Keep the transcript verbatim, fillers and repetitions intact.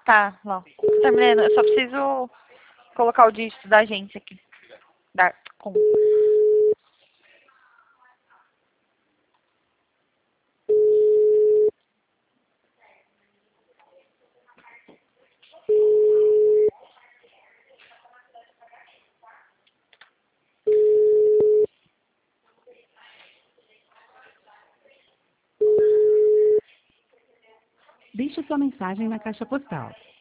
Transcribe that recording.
Tá, Ló. Tô terminando. Eu só preciso colocar o dígito da agência aqui. Da, com... Deixe sua mensagem na caixa postal.